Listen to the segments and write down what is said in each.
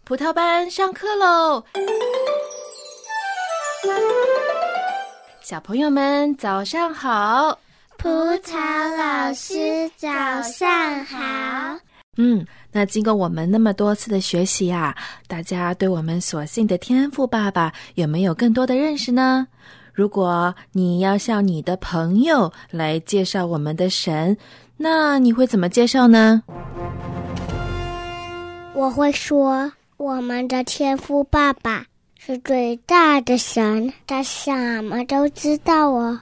葡萄班上课喽！小朋友们早上好， 葡萄老师早上好。 那经过我们那么多次的学习啊，大家对我们所信的天父爸爸有没有更多的认识呢？如果你要向你的朋友来介绍我们的神，那你会怎么介绍呢？ 我会说，我们的天父爸爸是最大的神，他什么都知道哦。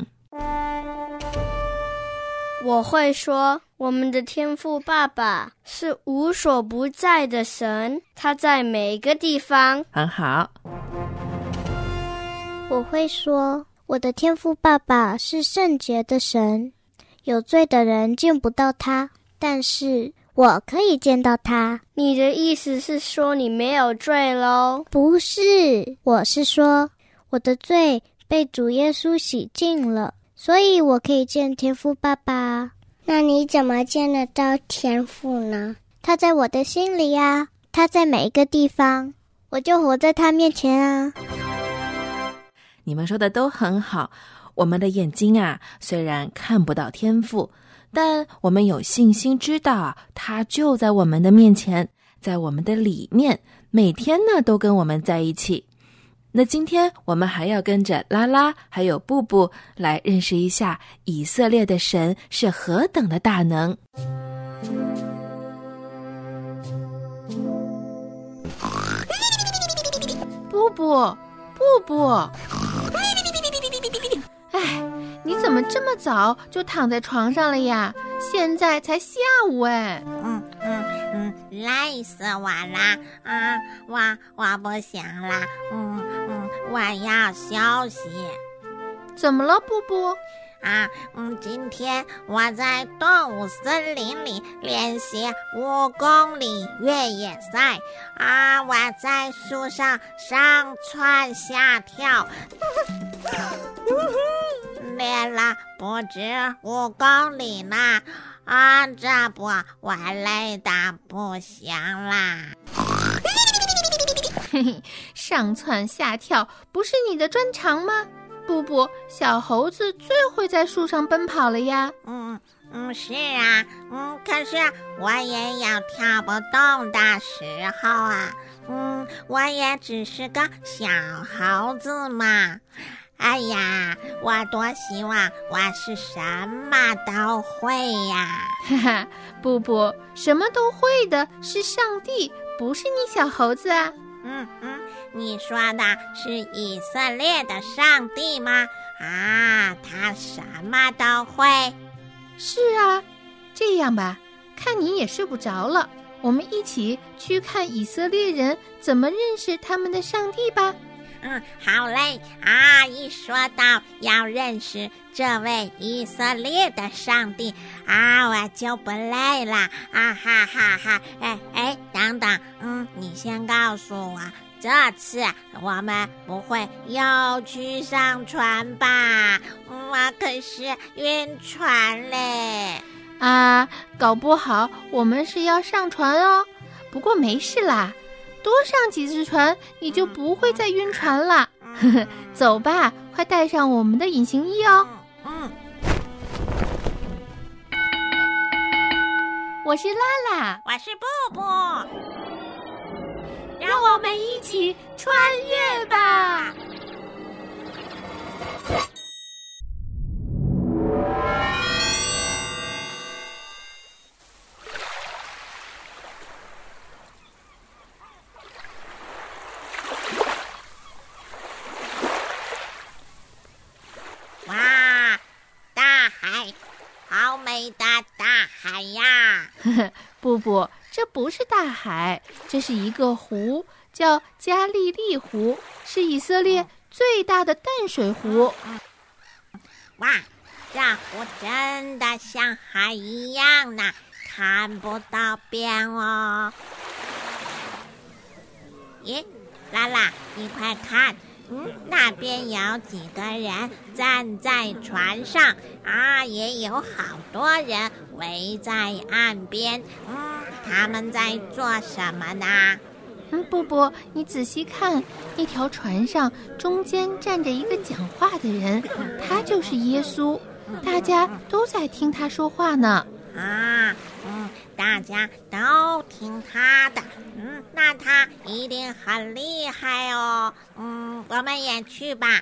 我会说，我们的天父爸爸是无所不在的神，他在每个地方。 很好。 我会说，我的天父爸爸是圣洁的神，有罪的人见不到他，但是我可以见到他。 你的意思是说你没有罪咯？ 不是，我是说我的罪被主耶稣洗净了，所以我可以见天父爸爸。那你怎么见得到天父呢？他在我的心里啊，他在每一个地方，我就活在他面前啊。 你们说的都很好，我们的眼睛啊，虽然看不到天父，但我们有信心知道他就在我们的面前，在我们的里面，每天呢都跟我们在一起。那今天我们还要跟着拉拉还有布布来认识一下以色列的神是何等的大能。布布，布布，哎，你怎么这么早就躺在床上了呀？现在才下午哎。 累死我了我不想了，我要休息。 怎么了，布布？ 今天我在动物森林里练习5公里越野赛我在树上上蹿下跳练了不止5公里呢这不我累得不行啦。 嘿嘿，上蹿下跳不是你的专长吗？布布，小猴子最会在树上奔跑了呀。 是啊，可是我也有跳不动的时候啊。我也只是个小猴子嘛。哎呀，我多希望我是什么都会呀。 哈哈，布布，什么都会的是上帝，不是你小猴子啊。 你说的是以色列的上帝吗？他什么都会。 是啊，这样吧，看你也睡不着了，我们一起去看以色列人怎么认识他们的上帝吧。 好嘞一说到要认识这位以色列的上帝我就不累了哈哈哈。等等，你先告诉我，这次我们不会又去上船吧？我可是晕船嘞。 搞不好我们是要上船哦。不过没事啦，多上几次船你就不会再晕船了。走吧，快带上我们的隐形衣哦。我是拉拉， 我是布布， 让我们一起穿越吧。 哇，大海，好美的大海呀！ 布布，这不是大海，这是一个湖，叫加利利湖，是以色列最大的淡水湖。 哇，这湖真的像海一样呢，看不到边哦。咦，拉拉，你快看，那边有几个人站在船上也有好多人围在岸边。他们在做什么呢？ 不，你仔细看，那条船上中间站着一个讲话的人，他就是耶稣，大家都在听他说话呢。 大家都听他的，那他一定很厉害哦。我们也去吧。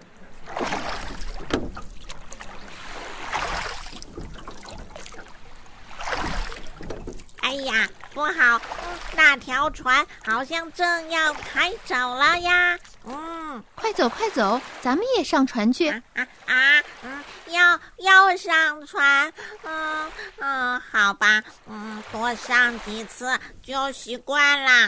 哎呀，不好，那条船好像正要开走了呀。 快走，咱们也上船去。 要上船？好吧，多上几次就习惯啦。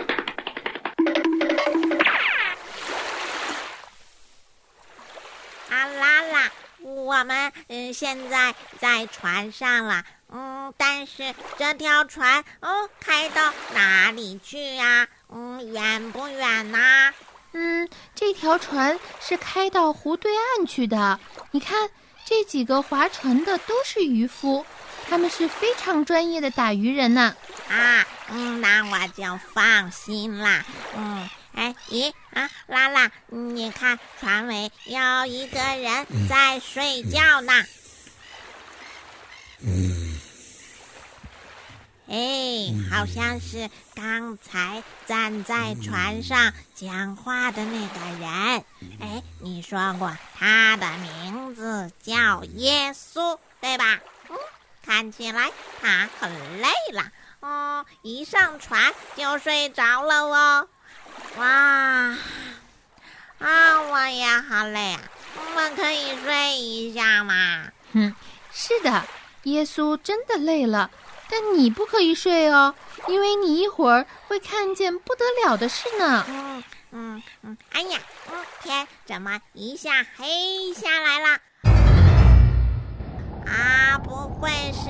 拉拉，我们现在在船上了。但是这条船开到哪里去呀？远不远呐？ 这条船是开到湖对岸去的。你看，这几个划船的都是渔夫，他们是非常专业的打鱼人呢。 那我就放心啦。拉拉，你看船尾有一个人在睡觉呢。好像是刚才站在船上讲话的那个人。你说过他的名字叫耶稣，对吧？看起来他很累了，一上船就睡着了哦。哇，我也好累啊，我们可以睡一下吗？ 是的，耶稣真的累了。但你不可以睡哦，因为你一会儿会看见不得了的事呢。 哎呀，天怎么一下黑下来了？不会是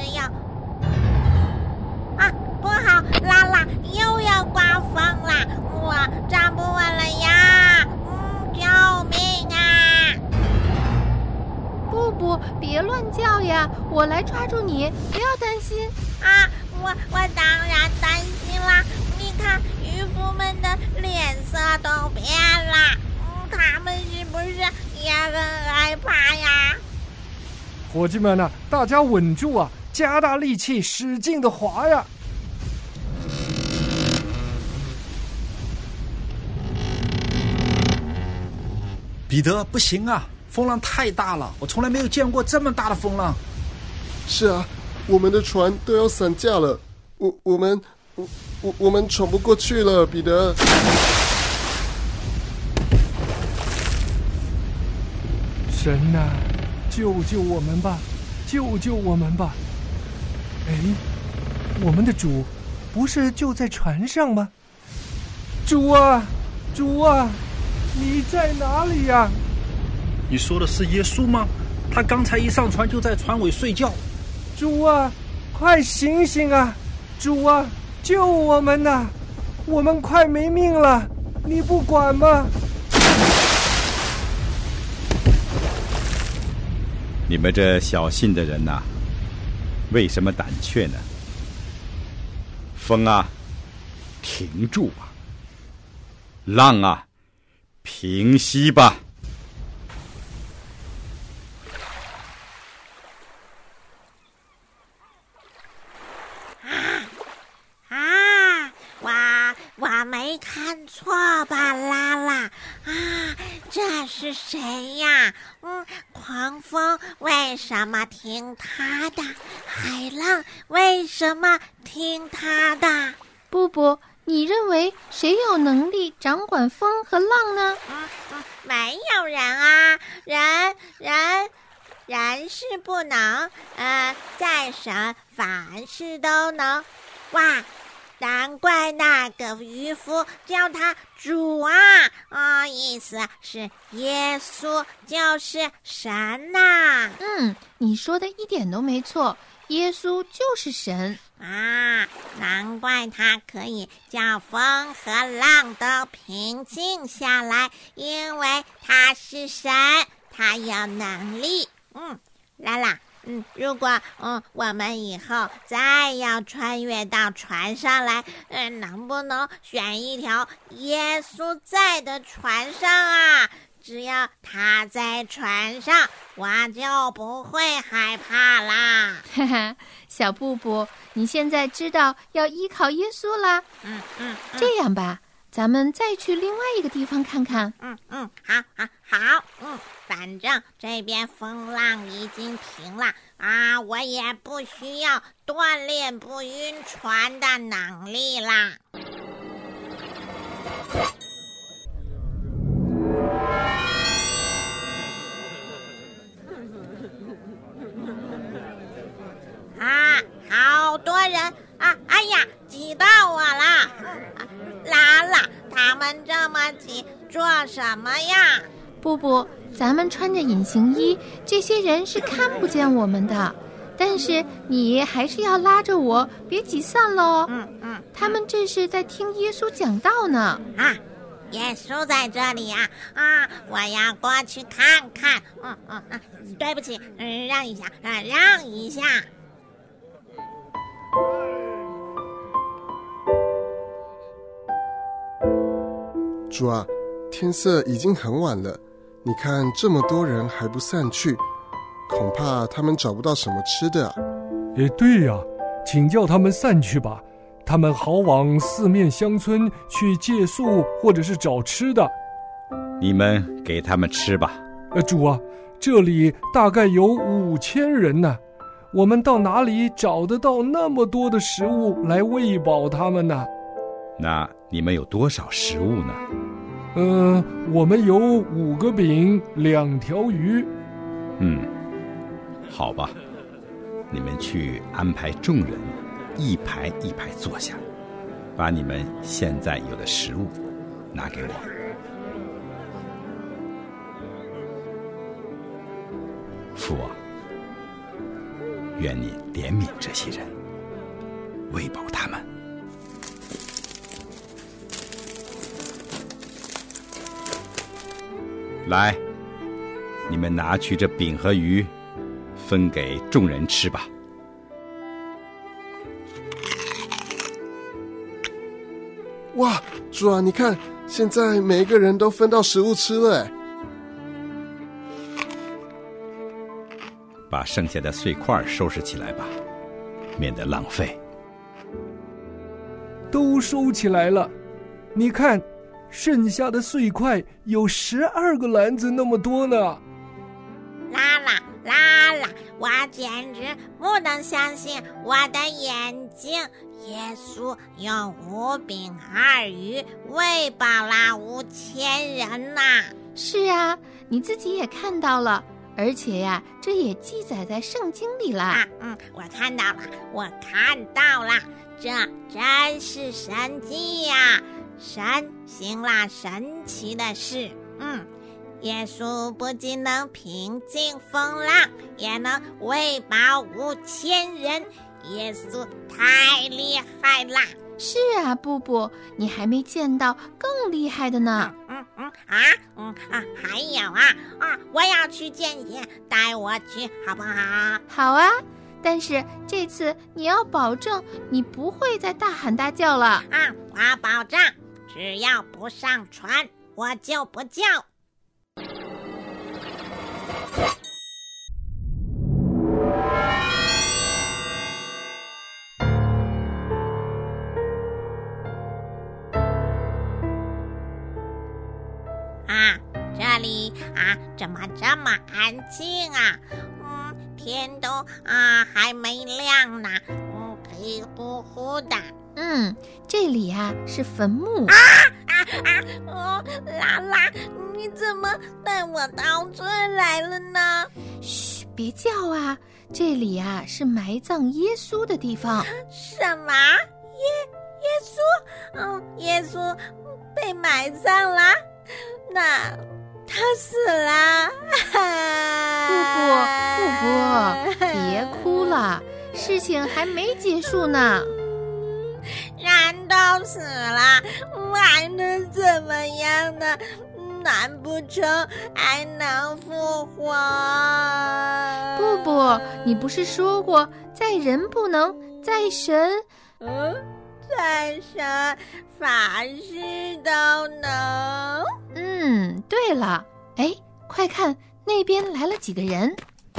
不好，拉拉又要刮风了，我站不稳了呀！救命啊！ 不，别乱叫呀，我来抓住你，不要担心。 我当然担心啦！你看渔夫们的脸色都变了，他们是不是也很害怕呀？ 伙计们大家稳住啊，加大力气，使劲的划呀！ 彼得，不行啊，风浪太大了，我从来没有见过这么大的风浪。 是啊，我们的船都要散架了，我们闯不过去了，彼得。 神啊，救救我们吧，救救我们吧！我们的主不是就在船上吗？主啊，你在哪里呀？ 你说的是耶稣吗？他刚才一上船就在船尾睡觉。 主啊，快醒醒啊！主啊，救我们呐！我们快没命了，你不管吗？ 你们这小信的人呐，为什么胆怯呢？风啊，停住吧；浪啊，平息吧。 我没看错吧，拉拉？这是谁呀？狂风为什么听他的？海浪为什么听他的？ 不，你认为谁有能力掌管风和浪呢？ 没有人啊，人是不能，在神凡事都能。哇！难怪那个渔夫叫他主啊，意思是耶稣就是神呐。 你说的一点都没错，耶稣就是神难怪他可以叫风和浪都平静下来，因为他是神，他有能力。拉拉， 如果我们以后再要穿越到船上来，能不能选一条耶稣在的船上啊？只要他在船上，我就不会害怕啦。 哈哈，小布布，你现在知道要依靠耶稣啦。这样吧，咱们再去另外一个地方看看。 好，反正这边风浪已经停了啊，我也不需要锻炼不晕船的能力啦。好多人啊！哎呀，挤到我了！拉拉，他们这么挤，做什么呀？ 布布，咱们穿着隐形衣，这些人是看不见我们的。但是你还是要拉着我，别挤散喽。他们这是在听耶稣讲道呢。 耶稣在这里啊！我要过去看看。对不起，让一下，让一下。 主啊，天色已经很晚了，你看这么多人还不散去，恐怕他们找不到什么吃的啊。 对呀，请叫他们散去吧，他们好往四面乡村去借宿或者是找吃的。 你们给他们吃吧。 主啊，这里大概有5000人呢，我们到哪里找得到那么多的食物来喂饱他们呢？ 那你们有多少食物呢？ 我们有5个饼，2条鱼。 好吧，你们去安排众人一排一排坐下，把你们现在有的食物拿给我。父啊，愿你怜悯这些人，喂饱他们。来，你们拿去这饼和鱼，分给众人吃吧。 哇，主啊，你看，现在每一个人都分到食物吃了。 把剩下的碎块收拾起来吧，免得浪费。 都收起来了，你看，剩下的碎块有12个篮子那么多呢。 拉拉，我简直不能相信我的眼睛！耶稣用5饼2鱼喂饱了5000人呐！ 是啊，你自己也看到了，而且呀，这也记载在圣经里啦。 我看到了，这真是神迹呀！神行了神奇的事。耶稣不仅能平静风浪，也能喂饱5000人，耶稣太厉害啦！ 是啊，布布，你还没见到更厉害的呢。 还有我要去见见，带我去好不好？ 好啊，但是这次你要保证你不会再大喊大叫了。 我保证，只要不上船，我就不叫。这里怎么这么安静啊？天都还没亮呢，黑乎乎的。 这里是坟墓。 拉拉，你怎么带我到这来了呢？ 嘘，别叫啊！这里是埋葬耶稣的地方。 什么？耶稣？耶稣被埋葬了？那他死了？ 布布，别哭了，事情还没结束呢。 人都死了，还能怎么样呢？ 难不成还能复活？ 不不，你不是说过在人不能，在神？ 在神凡事都能。 对了，哎，快看，那边来了几个人。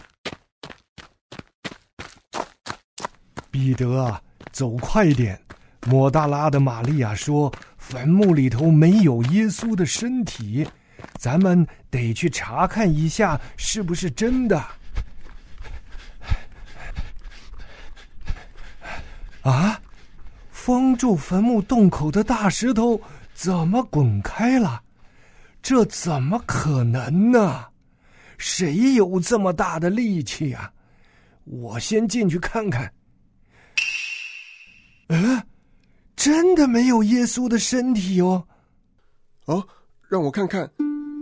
彼得，走快点！抹大拉的玛利亚说，坟墓里头没有耶稣的身体，咱们得去查看一下是不是真的。啊，封住坟墓洞口的大石头怎么滚开了？这怎么可能呢？谁有这么大的力气啊？我先进去看看。真的没有耶稣的身体哦。 让我看看。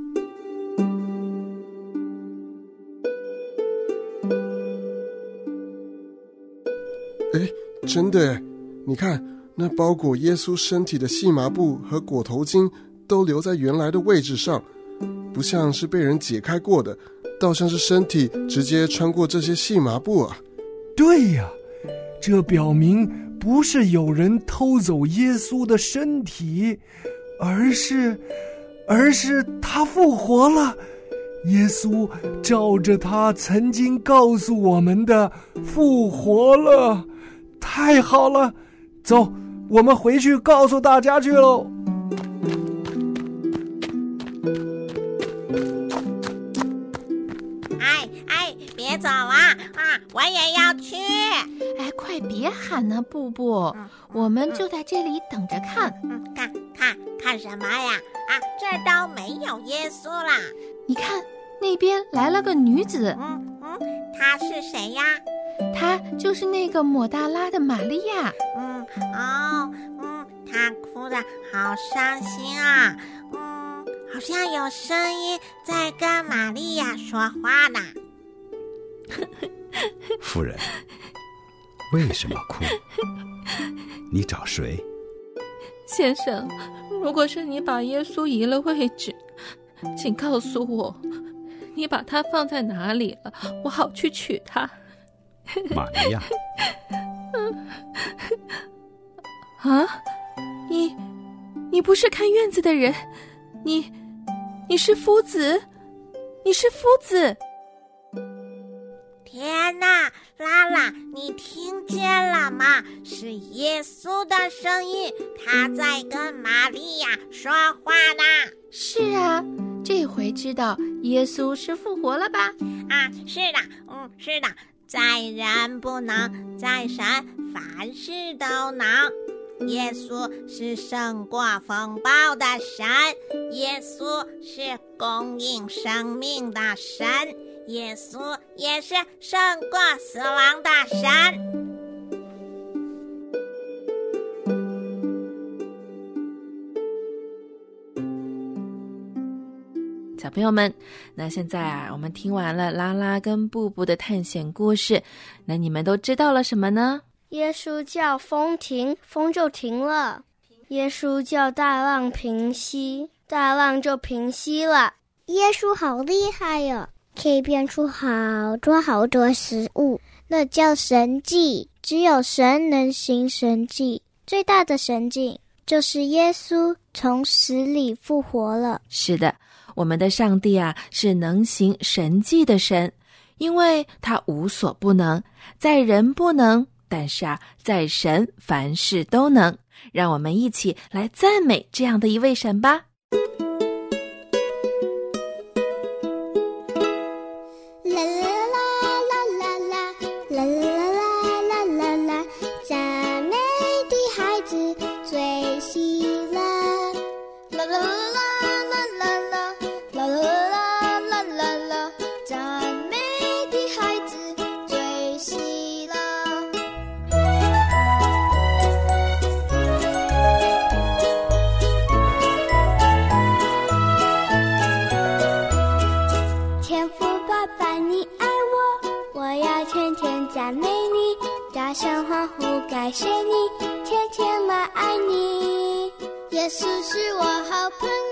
真的，你看，那包裹耶稣身体的细麻布和裹头巾都留在原来的位置上，不像是被人解开过的，倒像是身体直接穿过这些细麻布啊。 对呀，这表明不是有人偷走耶稣的身体，而是他复活了。耶稣照着他曾经告诉我们的复活了。太好了，走，我们回去告诉大家去喽。 别走啊！我也要去。 快别喊啊，布布，我们就在这里等着看。 看什么呀？这都没有耶稣啦。 你看，那边来了个女子。 她是谁呀？ 她就是那个抹大拉的玛利亚。 她哭得好伤心啊。好像有声音在跟玛利亚说话呢。 夫人，为什么哭？你找谁？ 先生，如果是你把耶稣移了位置，请告诉我，你把他放在哪里了，我好去取他。 玛利亚。 你不是看院子的人，你是夫子，你是夫子。 天哪，拉拉，你听见了吗？是耶稣的声音，他在跟玛利亚说话呢。 是啊，这回知道耶稣是复活了吧？ 是的，在人不能，在神凡事都能。耶稣是胜过风暴的神，耶稣是供应生命的神，耶稣也是胜过死亡的神。 小朋友们，那现在我们听完了拉拉跟布布的探险故事，那你们都知道了什么呢？ 耶稣叫风停，风就停了；耶稣叫大浪平息，大浪就平息了。 耶稣好厉害哟，可以变出好多食物，那叫神迹。只有神能行神迹，最大的神迹就是耶稣从死里复活了。 是的，我们的上帝啊，是能行神迹的神，因为他无所不能，在人不能，但是在神凡事都能。让我们一起来赞美这样的一位神吧。 感谢你，天天来爱你，耶稣是我好朋友。